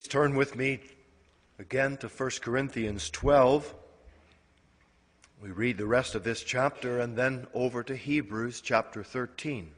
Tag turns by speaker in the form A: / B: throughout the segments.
A: turn with me again to 1 Corinthians 12. We read the rest of this chapter and then over to Hebrews chapter 13.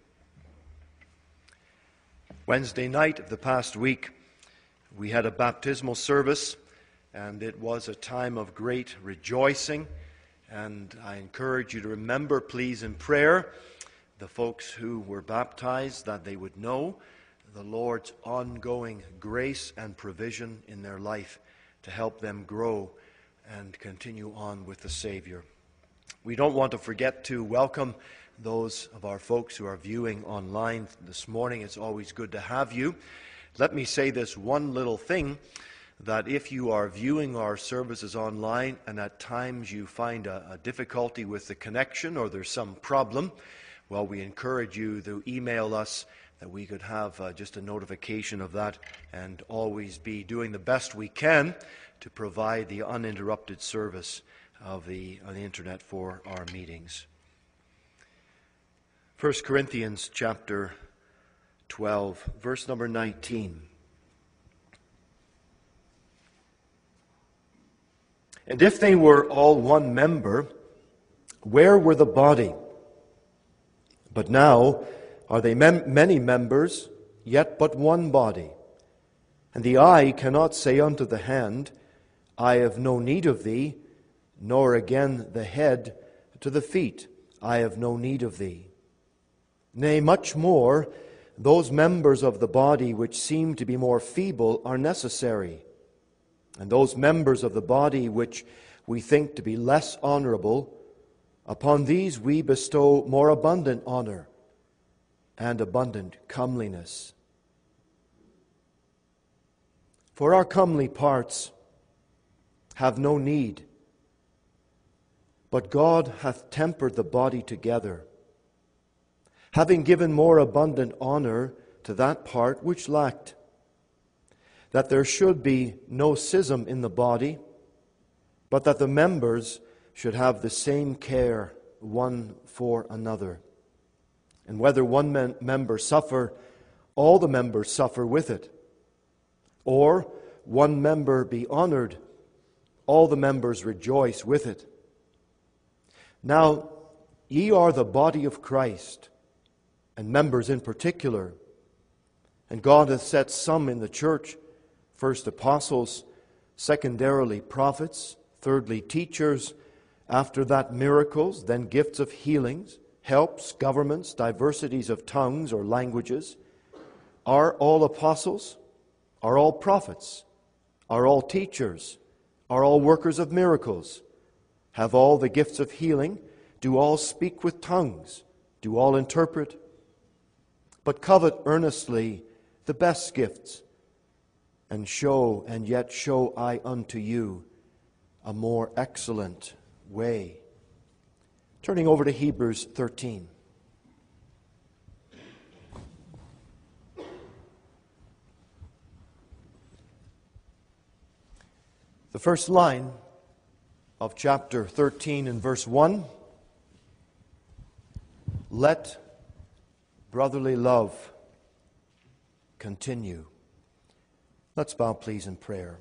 A: Wednesday night of the past week, we had a baptismal service, and it was a time of great rejoicing. And I encourage you to remember, please, in prayer, the folks who were baptized, that they would know the Lord's ongoing grace and provision in their life to help them grow and continue on with the Savior. We don't want to forget to welcome those of our folks who are viewing online this morning. It's always good to have you. Let me say this one little thing, that if you are viewing our services online and at times you find a difficulty with the connection or there's some problem, well, we encourage you to email us that we could have just a notification of that and always be doing the best we can to provide the uninterrupted service on the internet for our meetings. 1 Corinthians chapter 12, verse number 19. And if they were all one member, where were the body? But now are they many members, yet but one body? And the eye cannot say unto the hand, I have no need of thee, nor again the head to the feet, I have no need of thee. Nay, much more, those members of the body which seem to be more feeble are necessary. And those members of the body which we think to be less honorable, upon these we bestow more abundant honor and abundant comeliness. For our comely parts have no need, but God hath tempered the body together, having given more abundant honor to that part which lacked, that there should be no schism in the body, but that the members should have the same care one for another. And whether one member suffer, all the members suffer with it. Or one member be honored, all the members rejoice with it. Now ye are the body of Christ, and members in particular. And God hath set some in the church, first apostles, secondarily prophets, thirdly teachers, after that miracles, then gifts of healings, helps, governments, diversities of tongues or languages. Are all apostles? Are all prophets? Are all teachers? Are all workers of miracles? Have all the gifts of healing? Do all speak with tongues? Do all interpret? But covet earnestly the best gifts, and yet show I unto you a more excellent way. Turning over to Hebrews 13. The first line of chapter 13 in verse 1, let brotherly love continue. Let's bow, please, in prayer.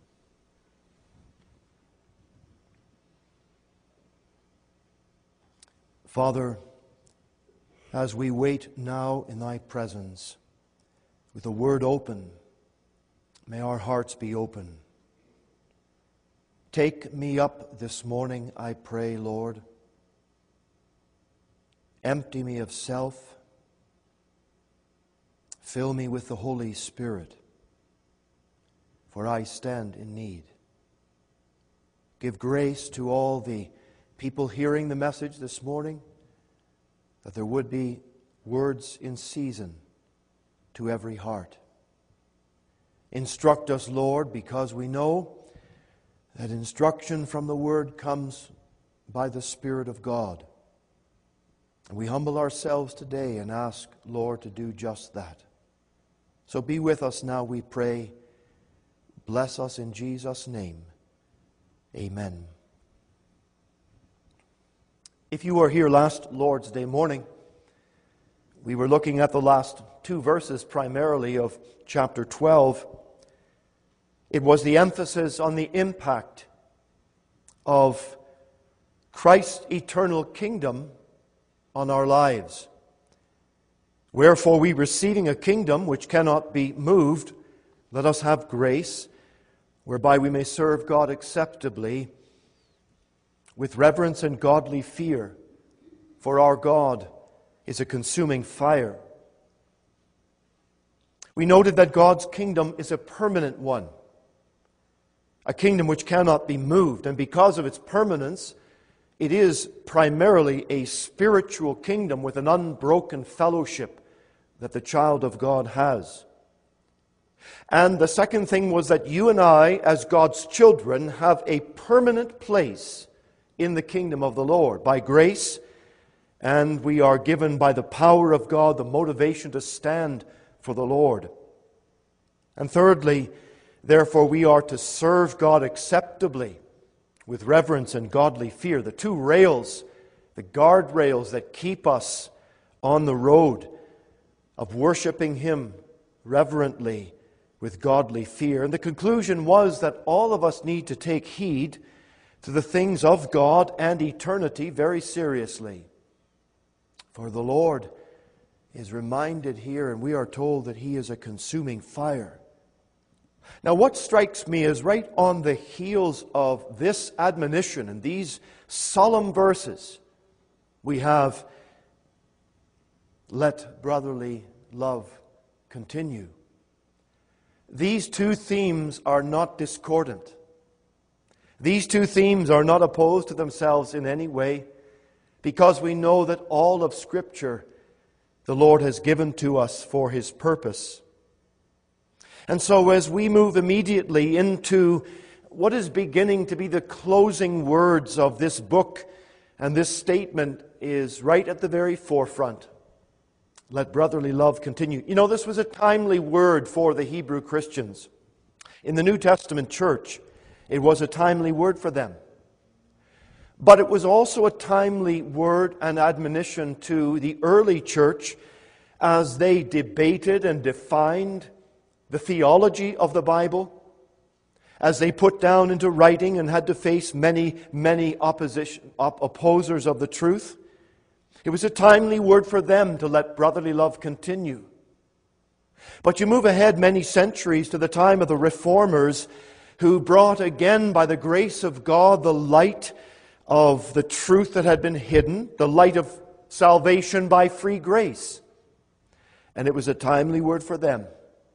A: Father, as we wait now in Thy presence, with the Word open, may our hearts be open. Take me up this morning, I pray, Lord. Empty me of self. Fill me with the Holy Spirit, for I stand in need. Give grace to all the people hearing the message this morning, that there would be words in season to every heart. Instruct us, Lord, because we know that instruction from the Word comes by the Spirit of God. And we humble ourselves today and ask, Lord, to do just that. So be with us now, we pray. Bless us in Jesus' name. Amen. If you were here last Lord's Day morning, we were looking at the last two verses primarily of chapter 12. It was the emphasis on the impact of Christ's eternal kingdom on our lives. Wherefore, we receiving a kingdom which cannot be moved, let us have grace, whereby we may serve God acceptably with reverence and godly fear, for our God is a consuming fire. We noted that God's kingdom is a permanent one, a kingdom which cannot be moved, and because of its permanence, it is primarily a spiritual kingdom with an unbroken fellowship that the child of God has. And the second thing was that you and I, as God's children, have a permanent place in the kingdom of the Lord by grace, and we are given by the power of God the motivation to stand for the Lord. And thirdly, therefore, we are to serve God acceptably with reverence and godly fear. The two rails, the guardrails that keep us on the road of worshiping Him reverently with godly fear. And the conclusion was that all of us need to take heed to the things of God and eternity very seriously. For the Lord is reminded here, and we are told that He is a consuming fire. Now, what strikes me is right on the heels of this admonition and these solemn verses, we have, let brotherly love continue. These two themes are not discordant. These two themes are not opposed to themselves in any way, because we know that all of Scripture the Lord has given to us for His purpose. And so as we move immediately into what is beginning to be the closing words of this book, and this statement is right at the very forefront. Let brotherly love continue. You know, this was a timely word for the Hebrew Christians. In the New Testament church, it was a timely word for them. But it was also a timely word and admonition to the early church as they debated and defined the theology of the Bible, as they put down into writing and had to face many opposers of the truth. It was a timely word for them to let brotherly love continue. But you move ahead many centuries to the time of the Reformers, who brought again, by the grace of God, the light of the truth that had been hidden, the light of salvation by free grace. And it was a timely word for them.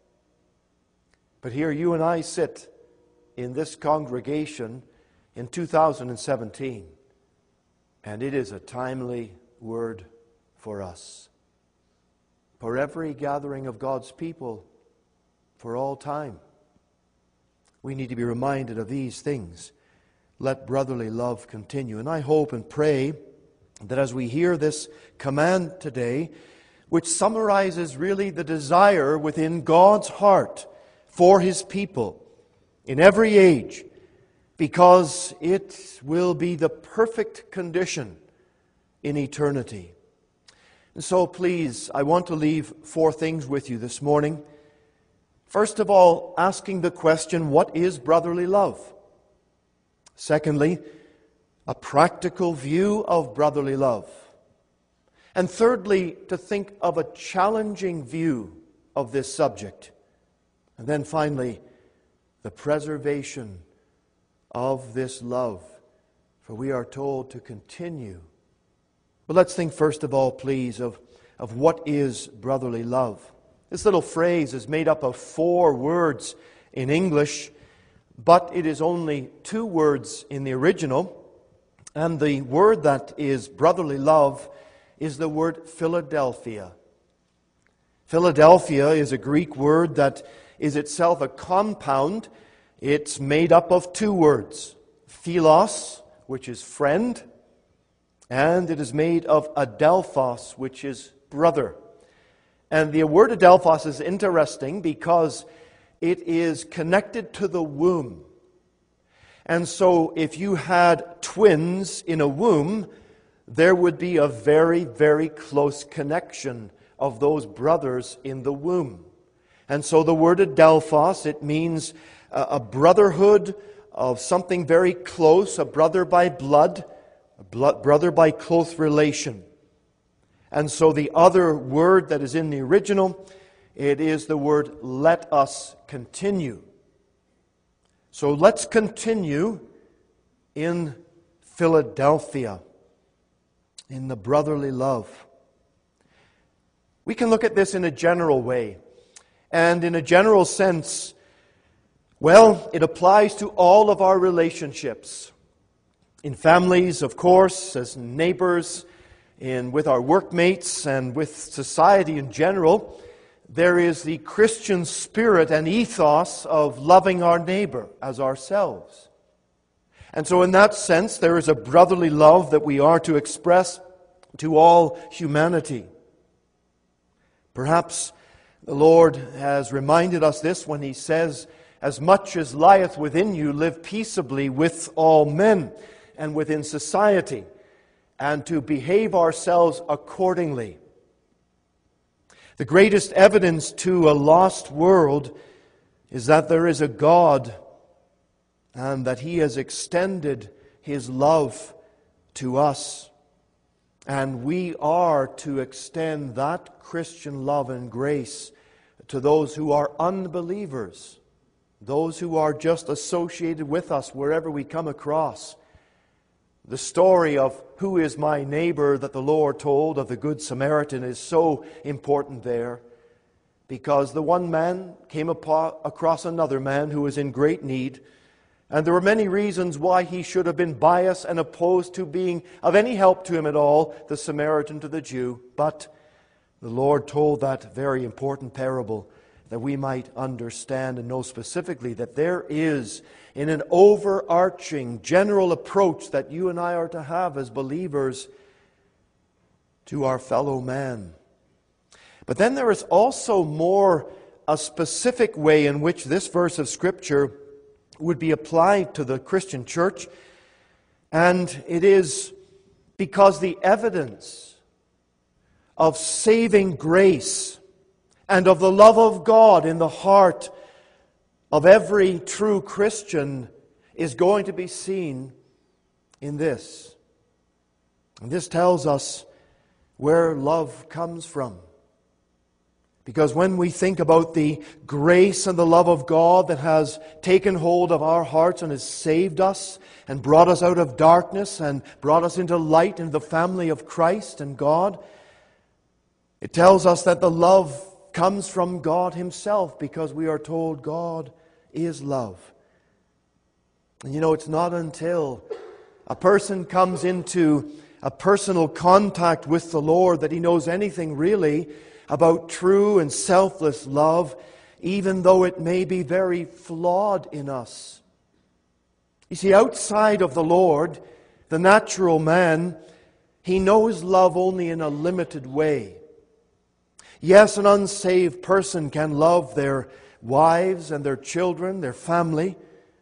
A: But here you and I sit in this congregation in 2017, and it is a timely word for us, for every gathering of God's people, for all time. We need to be reminded of these things. Let brotherly love continue. And I hope and pray that as we hear this command today, which summarizes really the desire within God's heart for His people in every age, because it will be the perfect condition in eternity. And so please, I want to leave 4 things with you this morning. First of all, asking the question, what is brotherly love? Secondly, a practical view of brotherly love. And thirdly, to think of a challenging view of this subject. And then finally, the preservation of this love. For we are told to continue. But let's think first of all, please, of what is brotherly love. This little phrase is made up of 4 words in English, but it is only 2 words in the original. And the word that is brotherly love is the word Philadelphia. Philadelphia is a Greek word that is itself a compound. It's made up of 2 words, philos, which is friend, and it is made of adelphos, which is brother. And the word adelphos is interesting because it is connected to the womb. And so if you had twins in a womb, there would be a very, very close connection of those brothers in the womb. And so the word adelphos, it means a brotherhood of something very close, a brother by blood, brother by close relation. And so the other word that is in the original, it is the word let us continue. So let's continue in Philadelphia, in the brotherly love. We can look at this in a general way. And in a general sense, well, it applies to all of our relationships. In families, of course, as neighbors, with our workmates, and with society in general, there is the Christian spirit and ethos of loving our neighbor as ourselves. And so in that sense, there is a brotherly love that we are to express to all humanity. Perhaps the Lord has reminded us this when He says, "As much as lieth within you, live peaceably with all men and within society, and to behave ourselves accordingly." The greatest evidence to a lost world is that there is a God and that He has extended His love to us. And we are to extend that Christian love and grace to those who are unbelievers, those who are just associated with us wherever we come across. The story of who is my neighbor that the Lord told of the Good Samaritan is so important there, because the one man came across another man who was in great need, and there were many reasons why he should have been biased and opposed to being of any help to him at all, the Samaritan to the Jew. But the Lord told that very important parable that we might understand and know specifically that there is, in an overarching general approach that you and I are to have as believers to our fellow man. But then there is also a specific way in which this verse of Scripture would be applied to the Christian church, and it is because the evidence of saving grace and of the love of God in the heart of every true Christian is going to be seen in this. And this tells us where love comes from. Because when we think about the grace and the love of God that has taken hold of our hearts and has saved us and brought us out of darkness and brought us into light, into the family of Christ and God, it tells us that the love comes from God Himself, because we are told God is love. And it's not until a person comes into a personal contact with the Lord that he knows anything really about true and selfless love, even though it may be very flawed in us. You see, outside of the Lord, the natural man, he knows love only in a limited way. Yes, an unsaved person can love their wives and their children, their family.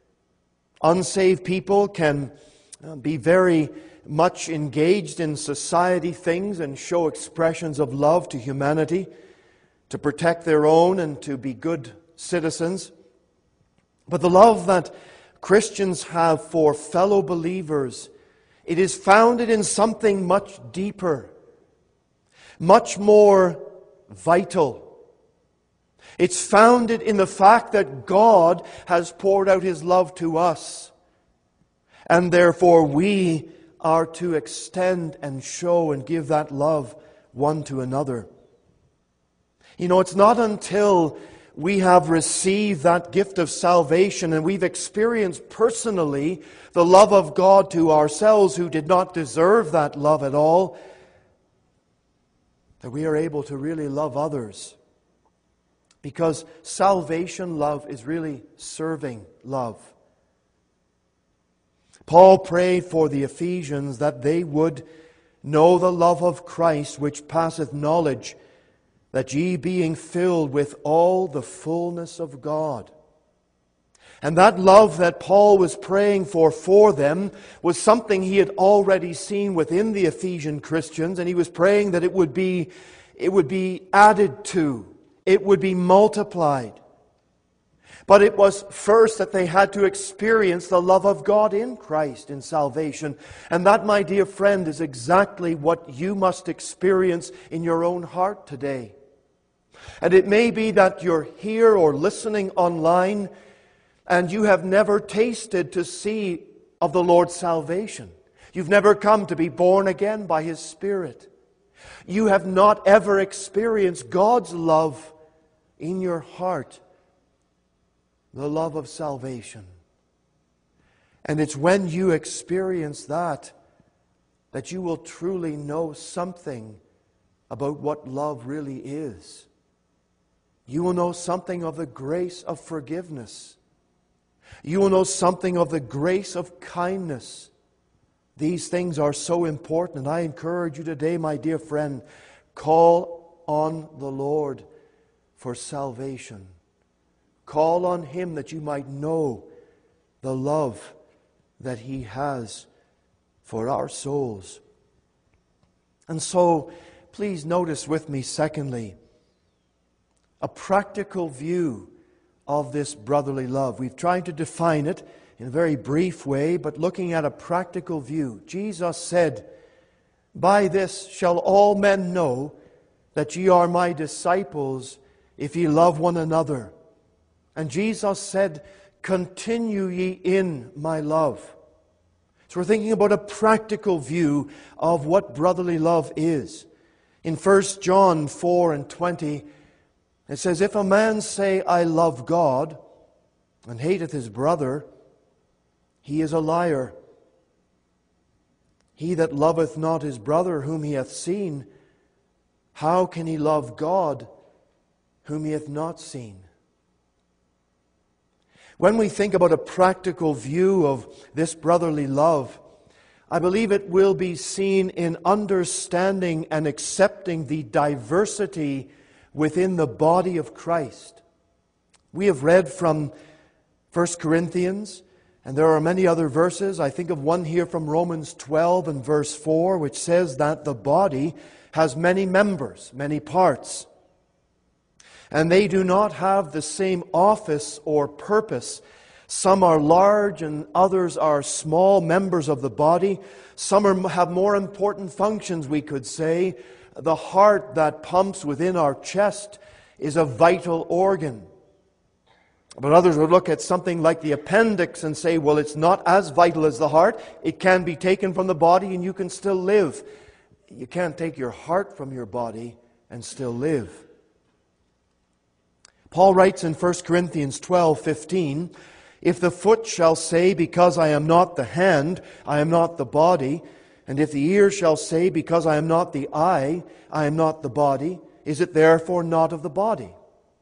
A: Unsaved people can be very much engaged in society things and show expressions of love to humanity, to protect their own and to be good citizens. But the love that Christians have for fellow believers, it is founded in something much deeper, much more vital. It's founded in the fact that God has poured out His love to us, and therefore we are to extend and show and give that love one to another. It's not until we have received that gift of salvation and we've experienced personally the love of God to ourselves who did not deserve that love at all, that we are able to really love others. Because salvation love is really serving love. Paul prayed for the Ephesians that they would know the love of Christ which passeth knowledge, that ye being filled with all the fullness of God. And that love that Paul was praying for them was something he had already seen within the Ephesian Christians, and he was praying that it would be added to, it would be multiplied. But it was first that they had to experience the love of God in Christ in salvation. And that, my dear friend, is exactly what you must experience in your own heart today. And it may be that you're here or listening online and you have never tasted to see of the Lord's salvation. You've never come to be born again by His Spirit. You have not ever experienced God's love in your heart, the love of salvation. And it's when you experience that you will truly know something about what love really is. You will know something of the grace of forgiveness. You will know something of the grace of kindness. These things are so important, and I encourage you today, my dear friend, call on the Lord for salvation. Call on Him that you might know the love that He has for our souls. And so, please notice with me, secondly, a practical view of this brotherly love. We've tried to define it in a very brief way, but looking at a practical view. Jesus said, "By this shall all men know that ye are my disciples, if ye love one another." And Jesus said, "Continue ye in my love." So we're thinking about a practical view of what brotherly love is. In 1 John 4:20, it says, "If a man say, I love God, and hateth his brother, he is a liar. He that loveth not his brother whom he hath seen, how can he love God whom he hath not seen?" When we think about a practical view of this brotherly love, I believe it will be seen in understanding and accepting the diversity within the body of Christ. We have read from 1 Corinthians, and there are many other verses. I think of one here from Romans 12 and verse 4, which says that the body has many members, many parts, and they do not have the same office or purpose. Some are large and others are small members of the body. Some have more important functions, we could say. The heart that pumps within our chest is a vital organ. But others would look at something like the appendix and say, well, it's not as vital as the heart. It can be taken from the body and you can still live. You can't take your heart from your body and still live. Paul writes in 1 Corinthians 12:15, "If the foot shall say, because I am not the hand, I am not the body, and if the ear shall say, because I am not the eye, I am not the body, is it therefore not of the body?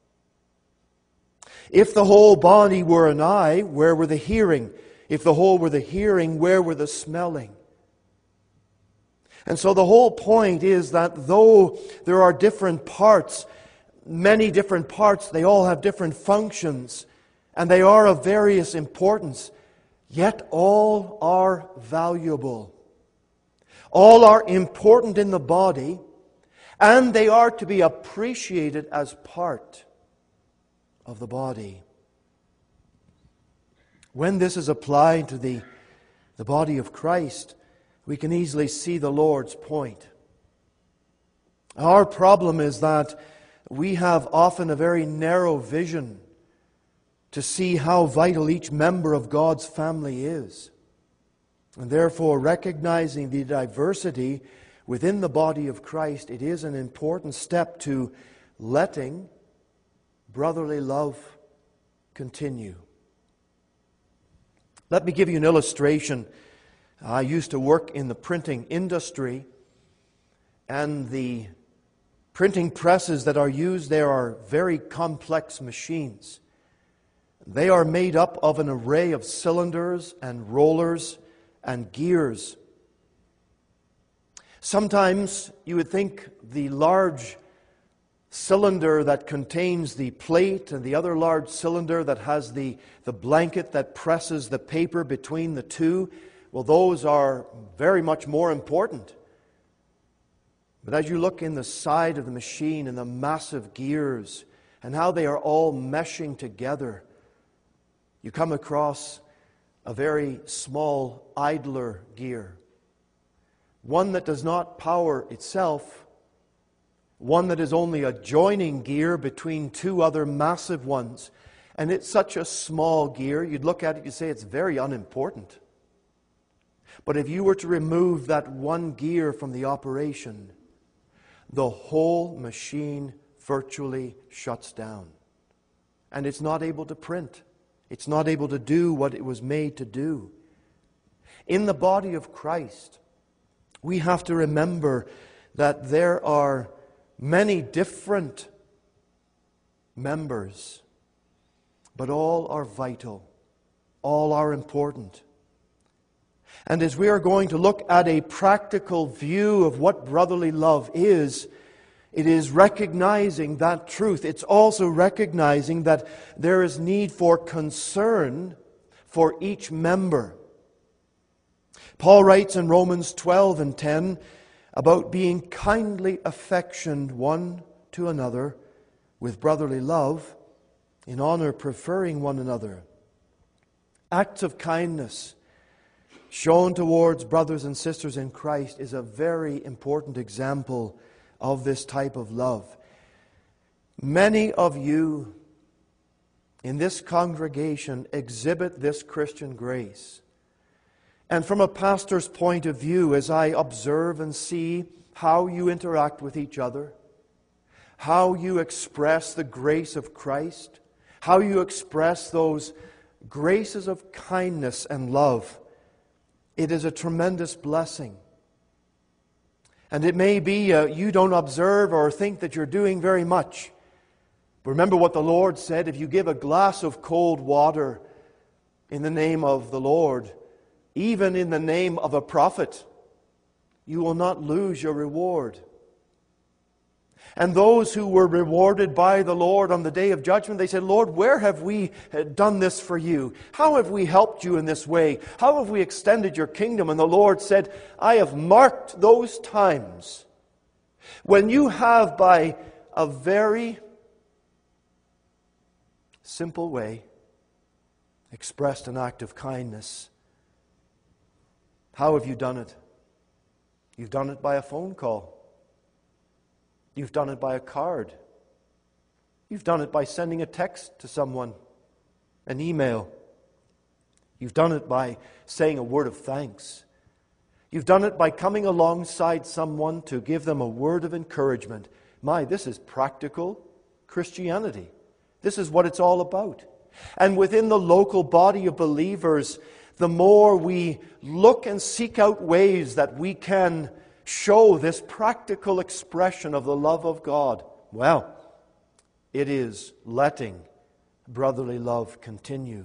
A: If the whole body were an eye, where were the hearing? If the whole were the hearing, where were the smelling?" And so the whole point is that though there are different parts, many different parts, they all have different functions, and they are of various importance, yet all are valuable. All are important in the body, and they are to be appreciated as part of the body. When this is applied to the body of Christ, we can easily see the Lord's point. Our problem is that we have often a very narrow vision to see how vital each member of God's family is. And therefore, recognizing the diversity within the body of Christ, it is an important step to letting brotherly love continue. Let me give you an illustration. I used to work in the printing industry, and the printing presses that are used there are very complex machines. They are made up of an array of cylinders and rollers and gears. Sometimes you would think the large cylinder that contains the plate and the other large cylinder that has the blanket that presses the paper between the two, well, those are very much more important. But as you look in the side of the machine and the massive gears and how they are all meshing together, You come across a very small idler gear, one that does not power itself, one that is only a joining gear between two other massive ones. And it's such a small gear, you'd look at it, you'd say it's very unimportant. But if you were to remove that one gear from the operation, the whole machine virtually shuts down. And it's not able to print. It's not able to do what it was made to do. In the body of Christ, we have to remember that there are many different members, but all are vital. All are important. And as we are going to look at a practical view of what brotherly love is, it is recognizing that truth. It's also recognizing that there is need for concern for each member. Paul writes in Romans 12 and 10 about being kindly affectioned one to another with brotherly love, in honor preferring one another. Acts of kindness shown towards brothers and sisters in Christ is a very important example of this type of love. Many of you in this congregation exhibit this Christian grace. And from a pastor's point of view, as I observe and see how you interact with each other, how you express the grace of Christ, how you express those graces of kindness and love, it is a tremendous blessing. And it may be you don't observe or think that you're doing very much. But remember what the Lord said, if you give a glass of cold water in the name of the Lord, even in the name of a prophet, you will not lose your reward. And those who were rewarded by the Lord on the day of judgment, they said, Lord, where have we done this for you? How have we helped you in this way? How have we extended your kingdom? And the Lord said, I have marked those times when you have, by a very simple way, expressed an act of kindness. How have you done it? You've done it by a phone call. You've done it by a card. You've done it by sending a text to someone, an email. You've done it by saying a word of thanks. You've done it by coming alongside someone to give them a word of encouragement. This is practical Christianity. This is what it's all about. And within the local body of believers, the more we look and seek out ways that we can show this practical expression of the love of God, well, it is letting brotherly love continue.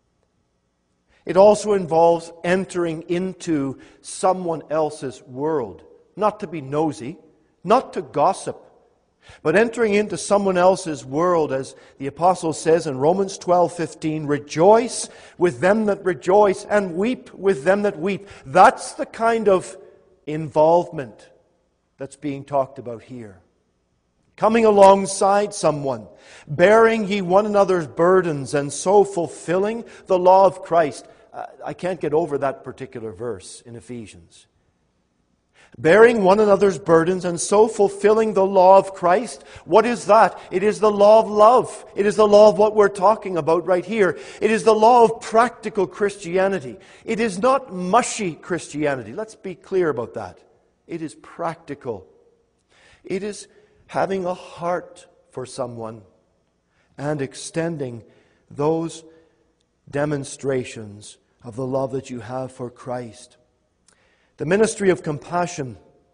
A: It also involves entering into someone else's world. Not to be nosy, not to gossip, but entering into someone else's world, as the apostle says in Romans 12:15, rejoice with them that rejoice and weep with them that weep. That's the kind of involvement that's being talked about here. Coming alongside someone, bearing ye one another's burdens, and so fulfilling the law of Christ. I can't get over that particular verse in Ephesians. Bearing one another's burdens, and so fulfilling the law of Christ. What is that? It is the law of love. It is the law of what we're talking about right here. It is the law of practical Christianity. It is not mushy Christianity. Let's be clear about that. It is practical. It is having a heart for someone and extending those demonstrations of the love that you have for Christ. The ministry of compassion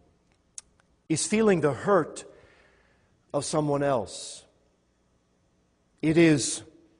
A: is feeling the hurt of someone else. It is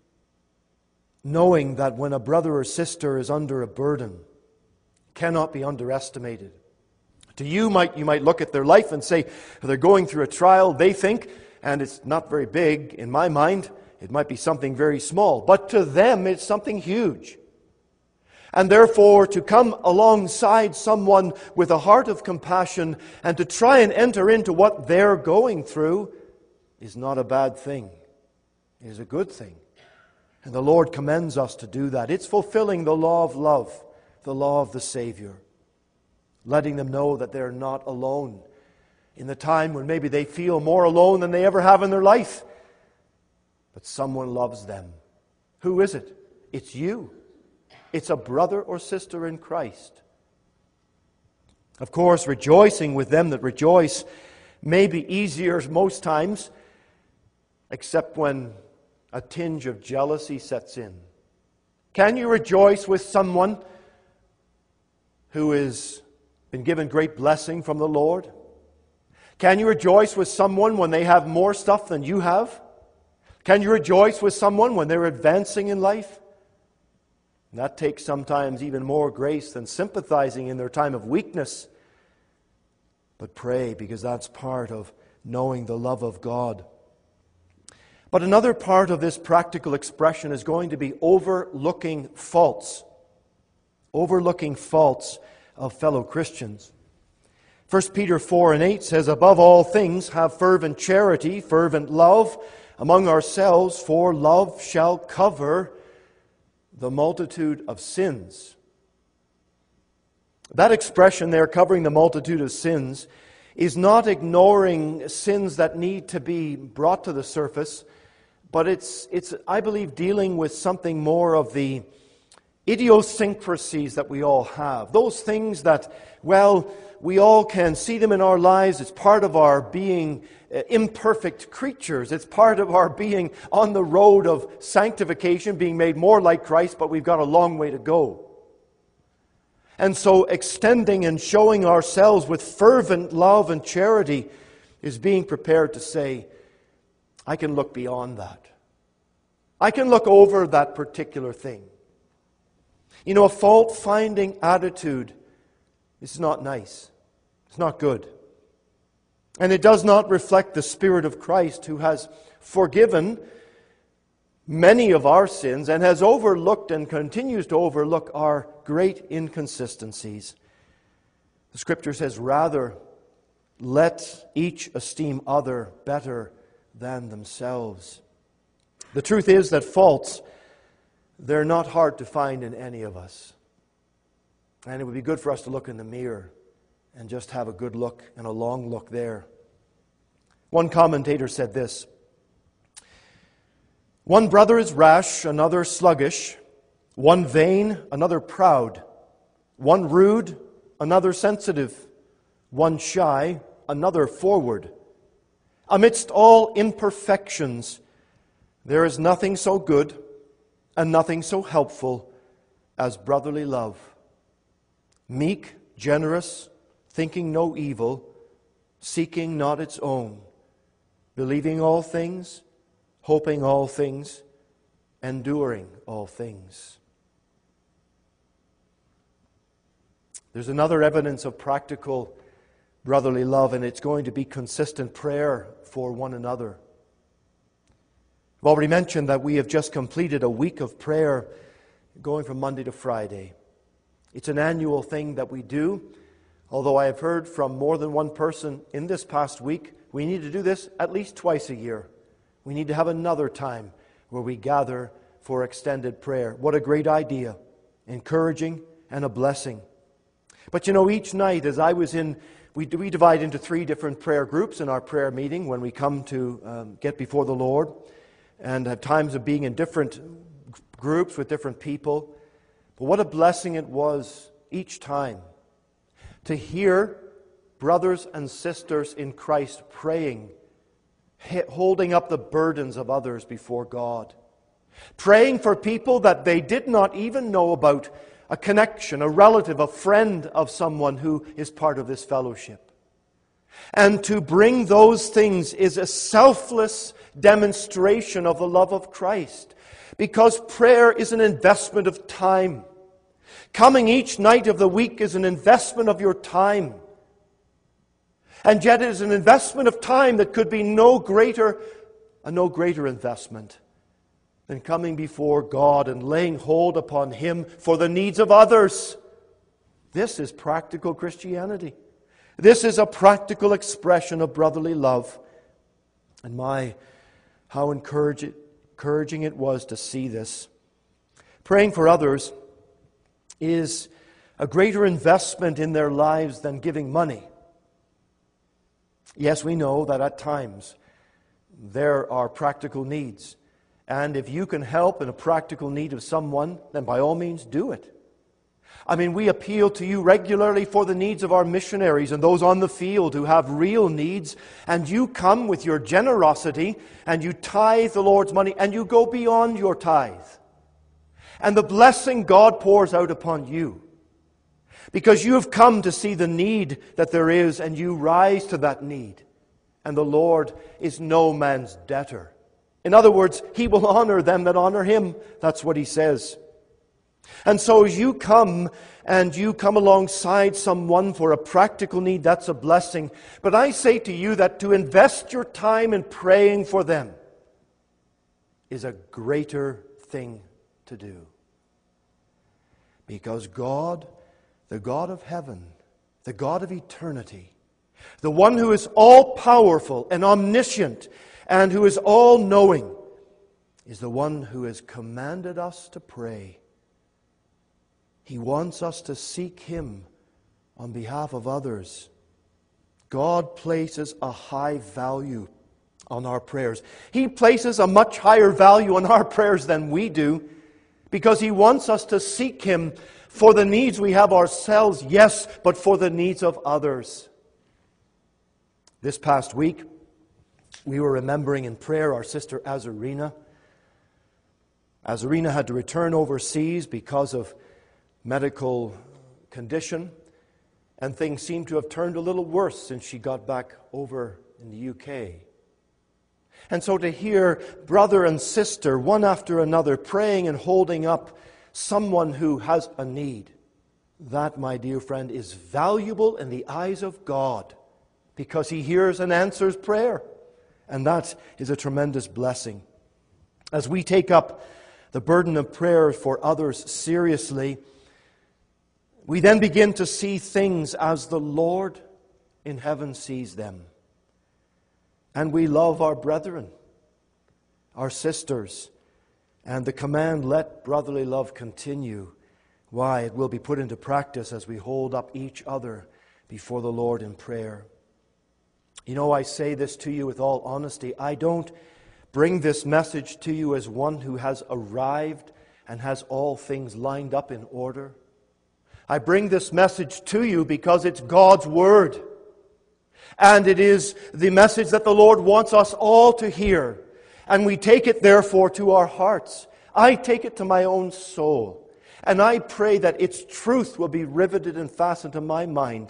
A: knowing that when a brother or sister is under a burden, cannot be underestimated. To you might look at their life and say, they're going through a trial, they think, and it's not very big. In my mind, it might be something very small. But to them, it's something huge. And therefore, to come alongside someone with a heart of compassion and to try and enter into what they're going through is not a bad thing. It is a good thing. And the Lord commends us to do that. It's fulfilling the law of love, the law of the Savior. Letting them know that they're not alone in the time when maybe they feel more alone than they ever have in their life. But someone loves them. Who is it? It's you. It's a brother or sister in Christ. Of course, rejoicing with them that rejoice may be easier most times, except when a tinge of jealousy sets in. Can you rejoice with someone who has been given great blessing from the Lord? Can you rejoice with someone when they have more stuff than you have? Can you rejoice with someone when they're advancing in life? And that takes sometimes even more grace than sympathizing in their time of weakness. But pray, because that's part of knowing the love of God. But another part of this practical expression is going to be overlooking faults. Overlooking faults of fellow Christians. 1 Peter 4:8 says, "Above all things have fervent charity, fervent love among ourselves, for love shall cover the multitude of sins." That expression there, covering the multitude of sins, is not ignoring sins that need to be brought to the surface, but it's I believe, dealing with something more of the idiosyncrasies that we all have. Those things that, well, we all can see them in our lives. It's part of our being imperfect creatures. It's part of our being on the road of sanctification, being made more like Christ, but we've got a long way to go. And so extending and showing ourselves with fervent love and charity is being prepared to say, I can look beyond that. I can look over that particular thing. You know, a fault-finding attitude is not nice. It's not good. And it does not reflect the Spirit of Christ, who has forgiven many of our sins and has overlooked and continues to overlook our great inconsistencies. The Scripture says, rather, let each esteem other better than themselves. The truth is that faults, they're not hard to find in any of us. And it would be good for us to look in the mirror and just have a good look and a long look there. One commentator said this: "One brother is rash, another sluggish. One vain, another proud. One rude, another sensitive. One shy, another forward. Amidst all imperfections, there is nothing so good and nothing so helpful as brotherly love. Meek, generous, thinking no evil, seeking not its own, believing all things, hoping all things, enduring all things." There's another evidence of practical brotherly love, and it's going to be consistent prayer for one another. I've already mentioned that we have just completed a week of prayer going from Monday to Friday. It's an annual thing that we do, although I have heard from more than one person in this past week, we need to do this at least twice a year. We need to have another time where we gather for extended prayer. What a great idea. Encouraging and a blessing. But you know, each night as I was in, we divide into 3 different prayer groups in our prayer meeting when we come to get before the Lord, and have times of being in different groups with different people. But what a blessing it was each time to hear brothers and sisters in Christ praying, holding up the burdens of others before God, praying for people that they did not even know about, a connection, a relative, a friend of someone who is part of this fellowship. And to bring those things is a selfless demonstration of the love of Christ, because prayer is an investment of time. Coming each night of the week is an investment of your time. And yet it is an investment of time that could be no greater investment than coming before God and laying hold upon Him for the needs of others. This is practical Christianity. This is a practical expression of brotherly love. And how encouraging encouraging it was to see this. Praying for others is a greater investment in their lives than giving money. Yes, we know that at times there are practical needs. And if you can help in a practical need of someone, then by all means do it. I mean, we appeal to you regularly for the needs of our missionaries and those on the field who have real needs. And you come with your generosity and you tithe the Lord's money and you go beyond your tithe. And the blessing God pours out upon you. Because you have come to see the need that there is and you rise to that need. And the Lord is no man's debtor. In other words, He will honor them that honor Him. That's what He says. And so as you come and you come alongside someone for a practical need, that's a blessing. But I say to you that to invest your time in praying for them is a greater thing to do. Because God, the God of heaven, the God of eternity, the one who is all-powerful and omniscient and who is all-knowing, is the one who has commanded us to pray. He wants us to seek Him on behalf of others. God places a high value on our prayers. He places a much higher value on our prayers than we do, because He wants us to seek Him for the needs we have ourselves, yes, but for the needs of others. This past week, we were remembering in prayer our sister Azarina. Azarina had to return overseas because of medical condition, and things seem to have turned a little worse since she got back over in the UK. And so to hear brother and sister, one after another, praying and holding up someone who has a need, that, my dear friend, is valuable in the eyes of God, because He hears and answers prayer. And that is a tremendous blessing. As we take up the burden of prayer for others seriously, we then begin to see things as the Lord in heaven sees them. And we love our brethren, our sisters, and the command, let brotherly love continue. Why? It will be put into practice as we hold up each other before the Lord in prayer. You know, I say this to you with all honesty. I don't bring this message to you as one who has arrived and has all things lined up in order. I bring this message to you because it's God's Word. And it is the message that the Lord wants us all to hear. And we take it, therefore, to our hearts. I take it to my own soul. And I pray that its truth will be riveted and fastened to my mind.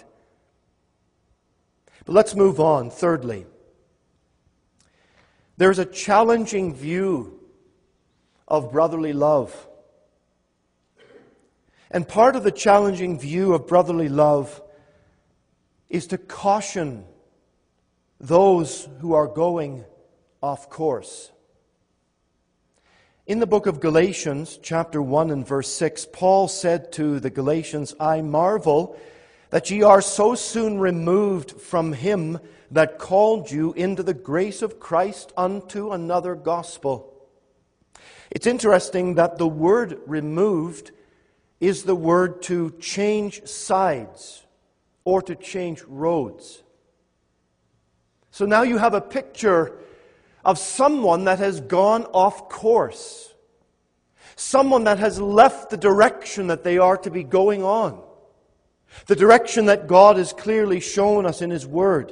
A: But let's move on. Thirdly, there's a challenging view of brotherly love. And part of the challenging view of brotherly love is to caution those who are going off course. In the book of Galatians, chapter 1 and verse 6, Paul said to the Galatians, I marvel that ye are so soon removed from Him that called you into the grace of Christ unto another gospel. It's interesting that the word removed is the word to change sides or to change roads. So now you have a picture of someone that has gone off course. Someone that has left the direction that they are to be going on. The direction that God has clearly shown us in His Word.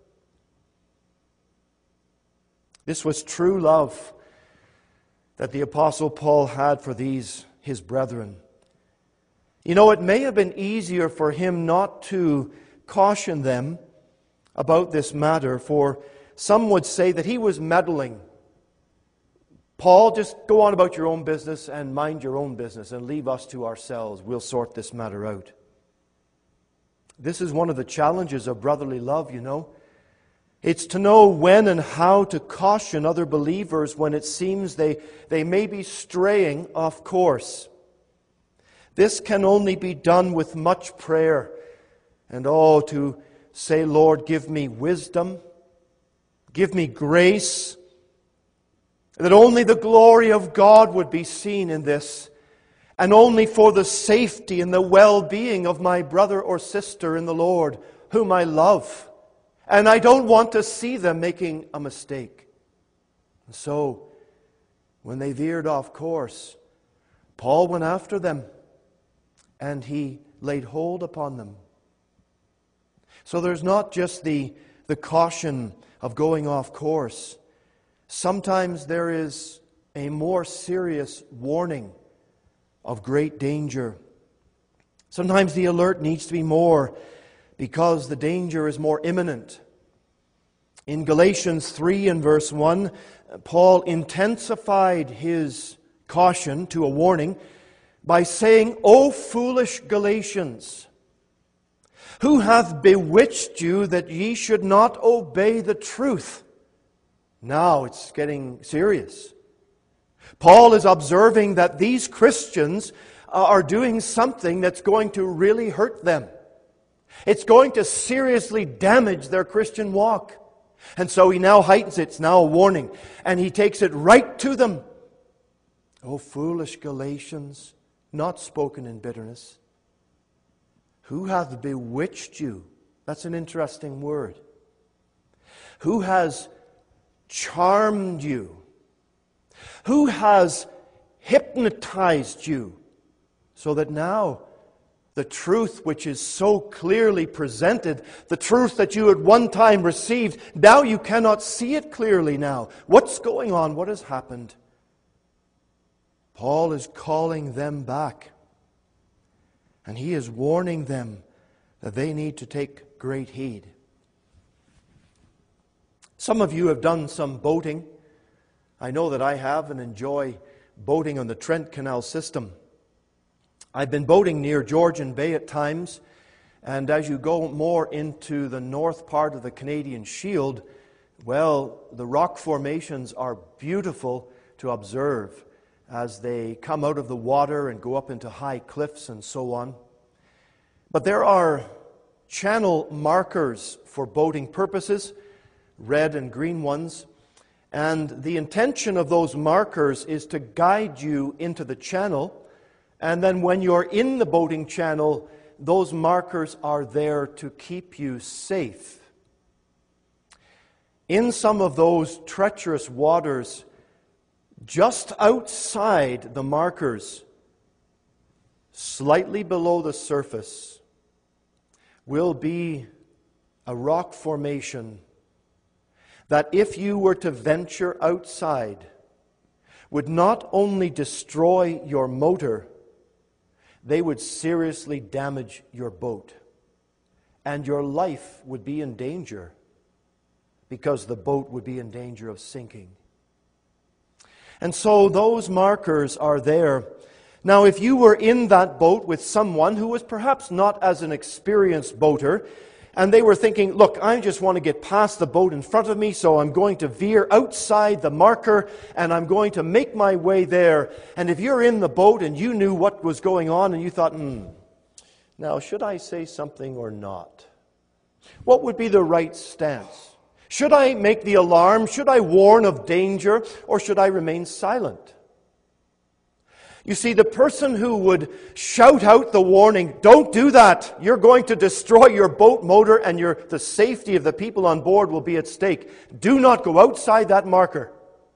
A: This was true love that the Apostle Paul had for these, his brethren. You know, it may have been easier for him not to caution them about this matter, for some would say that he was meddling. Paul, just go on about your own business and mind your own business and leave us to ourselves. We'll sort this matter out. This is one of the challenges of brotherly love, you know. It's to know when and how to caution other believers when it seems they may be straying off course. This can only be done with much prayer. And to say, Lord, give me wisdom, give me grace, that only the glory of God would be seen in this, and only for the safety and the well-being of my brother or sister in the Lord, whom I love. And I don't want to see them making a mistake. And so, when they veered off course, Paul went after them, and he laid hold upon them. So there's not just the caution of going off course. Sometimes there is a more serious warning of great danger. Sometimes the alert needs to be more because the danger is more imminent. In Galatians 3 and verse 1, Paul intensified his caution to a warning by saying, "O foolish Galatians, who hath bewitched you that ye should not obey the truth?" Now it's getting serious. Paul is observing that these Christians are doing something that's going to really hurt them. It's going to seriously damage their Christian walk. And so he now heightens it. It's now a warning. And he takes it right to them. "O foolish Galatians," not spoken in bitterness, "who hath bewitched you?" That's an interesting word. "Who has charmed you? Who has hypnotized you so that now the truth which is so clearly presented, the truth that you at one time received, now you cannot see it clearly now? What's going on? What has happened?" Paul is calling them back, and he is warning them that they need to take great heed. Some of you have done some boating. I know that I have and enjoy boating on the Trent Canal system. I've been boating near Georgian Bay at times, and as you go more into the north part of the Canadian Shield, well, the rock formations are beautiful to observe as they come out of the water and go up into high cliffs and so on. But there are channel markers for boating purposes, red and green ones, and the intention of those markers is to guide you into the channel, and then when you're in the boating channel, those markers are there to keep you safe. In some of those treacherous waters, just outside the markers, slightly below the surface, will be a rock formation that if you were to venture outside, would not only destroy your motor, they would seriously damage your boat. And your life would be in danger because the boat would be in danger of sinking. And so those markers are there. Now, if you were in that boat with someone who was perhaps not as an experienced boater, and they were thinking, "Look, I just want to get past the boat in front of me, so I'm going to veer outside the marker, and I'm going to make my way there." And if you're in the boat and you knew what was going on, and you thought, now, should I say something or not? What would be the right stance? Should I make the alarm? Should I warn of danger? Or should I remain silent? You see, the person who would shout out the warning, "Don't do that, you're going to destroy your boat motor and the safety of the people on board will be at stake. Do not go outside that marker."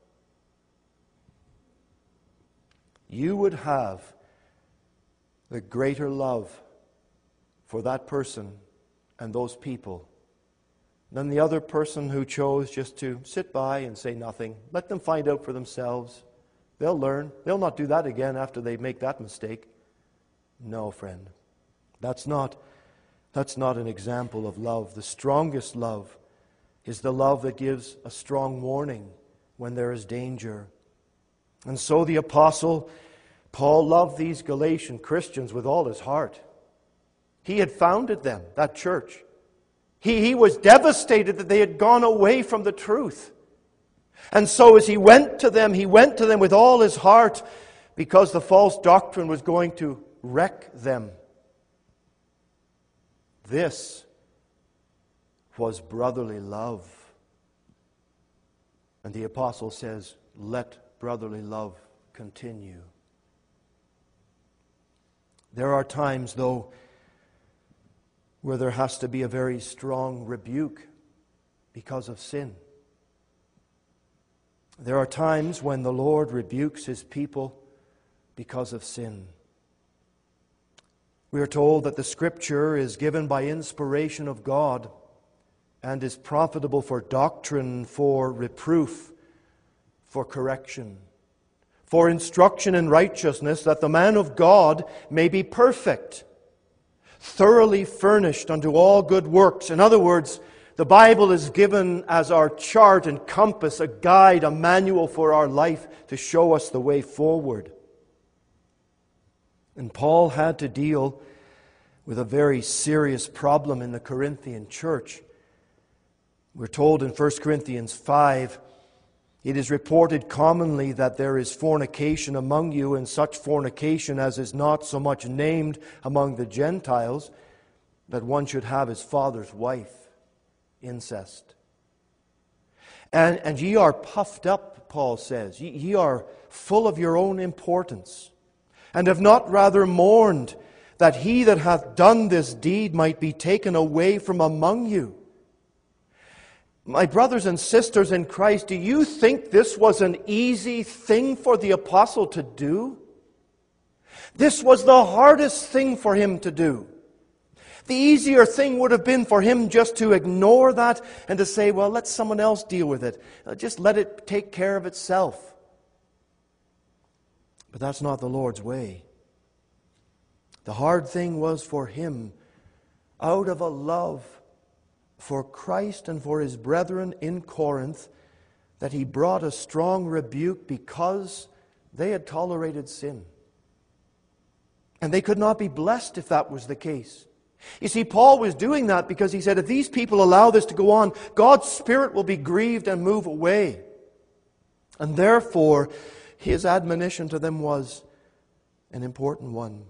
A: You would have the greater love for that person and those people than the other person who chose just to sit by and say nothing. Let them find out for themselves. They'll learn. They'll not do that again after they make that mistake. No, friend. That's not an example of love. The strongest love is the love that gives a strong warning when there is danger. And so the Apostle Paul loved these Galatian Christians with all his heart. He had founded them, that church. He was devastated that they had gone away from the truth. And so as he went to them with all his heart because the false doctrine was going to wreck them. This was brotherly love. And the apostle says, let brotherly love continue. There are times, though, where there has to be a very strong rebuke because of sin. There are times when the Lord rebukes His people because of sin. We are told that the Scripture is given by inspiration of God and is profitable for doctrine, for reproof, for correction, for instruction in righteousness, that the man of God may be perfect, thoroughly furnished unto all good works. In other words, the Bible is given as our chart and compass, a guide, a manual for our life to show us the way forward. And Paul had to deal with a very serious problem in the Corinthian church. We're told in 1 Corinthians 5, it is reported commonly that there is fornication among you, and such fornication as is not so much named among the Gentiles, that one should have his father's wife, incest. And ye are puffed up, Paul says. Ye are full of your own importance, and have not rather mourned that he that hath done this deed might be taken away from among you. My brothers and sisters in Christ, do you think this was an easy thing for the apostle to do? This was the hardest thing for him to do. The easier thing would have been for him just to ignore that and to say, well, let someone else deal with it. Just let it take care of itself. But that's not the Lord's way. The hard thing was for him, out of a love for Christ and for his brethren in Corinth, that he brought a strong rebuke because they had tolerated sin. And they could not be blessed if that was the case. You see, Paul was doing that because he said, if these people allow this to go on, God's Spirit will be grieved and move away. And therefore, his admonition to them was an important one.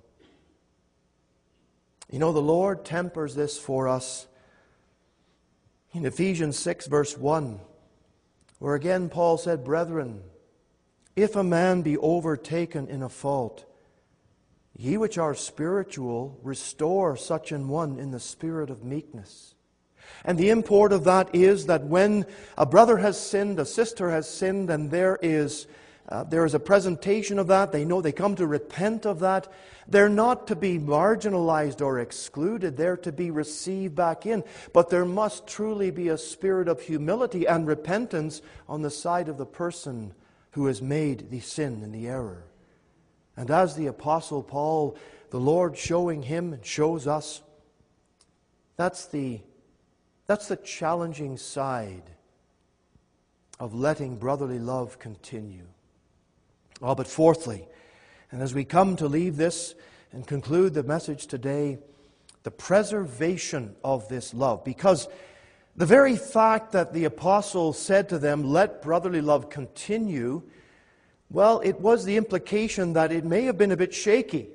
A: You know, the Lord tempers this for us in Ephesians 6, verse 1, where again Paul said, brethren, if a man be overtaken in a fault, ye which are spiritual, restore such an one in the spirit of meekness. And the import of that is that when a brother has sinned, a sister has sinned, and there is a presentation of that, they come to repent of that, they're not to be marginalized or excluded, they're to be received back in. But there must truly be a spirit of humility and repentance on the side of the person who has made the sin and the error. And as the Apostle Paul, the Lord showing him and shows us, that's the challenging side of letting brotherly love continue. Oh, but fourthly, and as we come to leave this and conclude the message today, the preservation of this love. Because the very fact that the apostle said to them, let brotherly love continue, well, it was the implication that it may have been a bit shaky.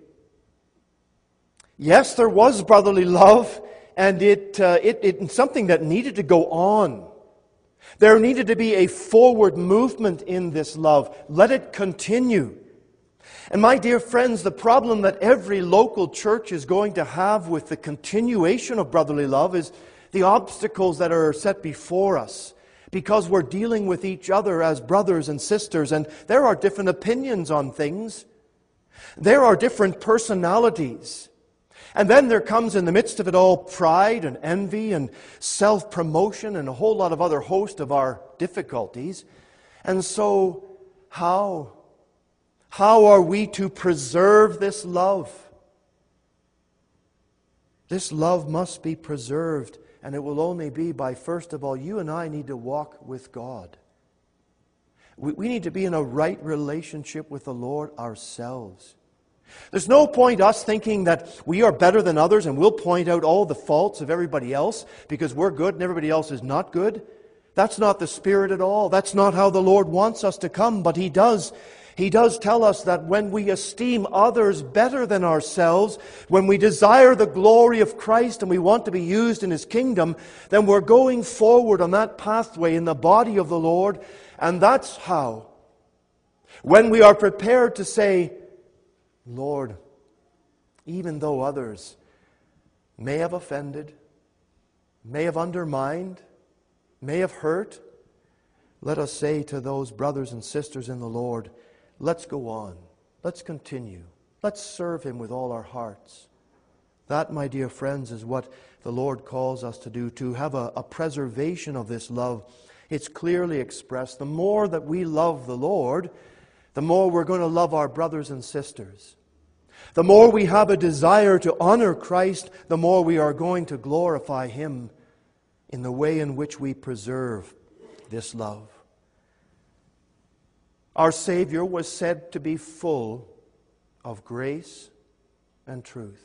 A: Yes, there was brotherly love, and it's something that needed to go on. There needed to be a forward movement in this love. Let it continue. And my dear friends, the problem that every local church is going to have with the continuation of brotherly love is the obstacles that are set before us. Because we're dealing with each other as brothers and sisters, and there are different opinions on things. There are different personalities. And then there comes in the midst of it all pride and envy and self-promotion and a whole lot of other host of our difficulties. And so, how are we to preserve this love? This love must be preserved, and it will only be by, first of all, you and I need to walk with God. We need to be in a right relationship with the Lord ourselves. There's no point us thinking that we are better than others and we'll point out all the faults of everybody else because we're good and everybody else is not good. That's not the Spirit at all. That's not how the Lord wants us to come, but He does. He does tell us that when we esteem others better than ourselves, when we desire the glory of Christ and we want to be used in His kingdom, then we're going forward on that pathway in the body of the Lord, and that's how When we are prepared to say, Lord, even though others may have offended, may have undermined, may have hurt, let us say to those brothers and sisters in the Lord, let's go on. Let's continue. Let's serve Him with all our hearts. That, my dear friends, is what the Lord calls us to do, to have a preservation of this love. It's clearly expressed. The more that we love the Lord, the more we're going to love our brothers and sisters. The more we have a desire to honor Christ, the more we are going to glorify Him in the way in which we preserve this love. Our Savior was said to be full of grace and truth.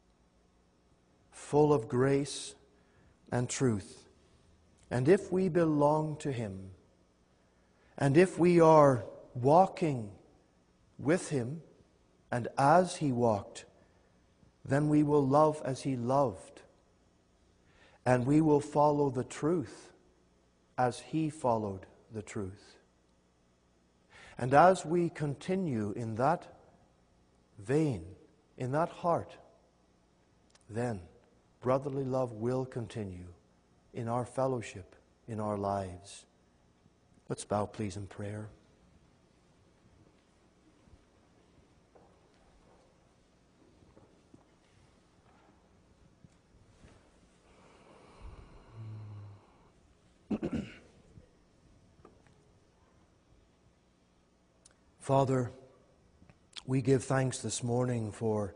A: Full of grace and truth. And if we belong to Him, and if we are walking with Him, and as He walked, then we will love as He loved. And we will follow the truth as He followed the truth. And as we continue in that vein, in that heart, then brotherly love will continue in our fellowship, in our lives. Let's bow, please, in prayer. Father, we give thanks this morning for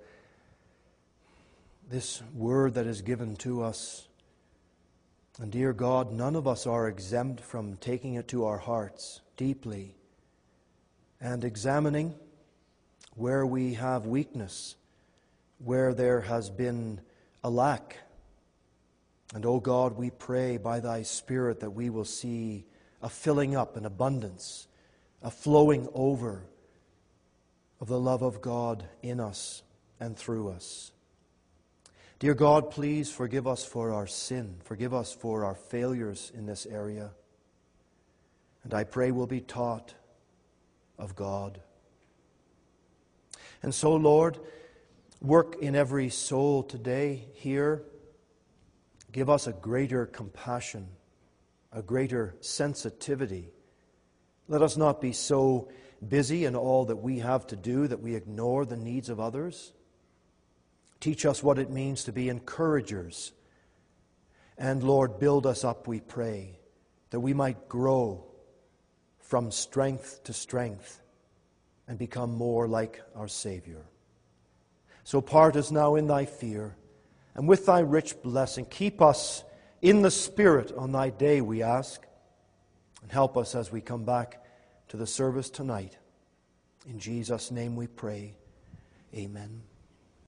A: this word that is given to us. And dear God, none of us are exempt from taking it to our hearts deeply and examining where we have weakness, where there has been a lack. And, O God, we pray by Thy Spirit that we will see a filling up, an abundance, a flowing over of the love of God in us and through us. Dear God, please forgive us for our sin. Forgive us for our failures in this area. And I pray we'll be taught of God. And so, Lord, work in every soul today here. Give us a greater compassion, a greater sensitivity. Let us not be so busy in all that we have to do that we ignore the needs of others. Teach us what it means to be encouragers. And Lord, build us up, we pray, that we might grow from strength to strength and become more like our Savior. So part us now in Thy fear, and with Thy rich blessing, keep us in the Spirit on Thy day, we ask, and help us as we come back to the service tonight. In Jesus' name we pray. Amen.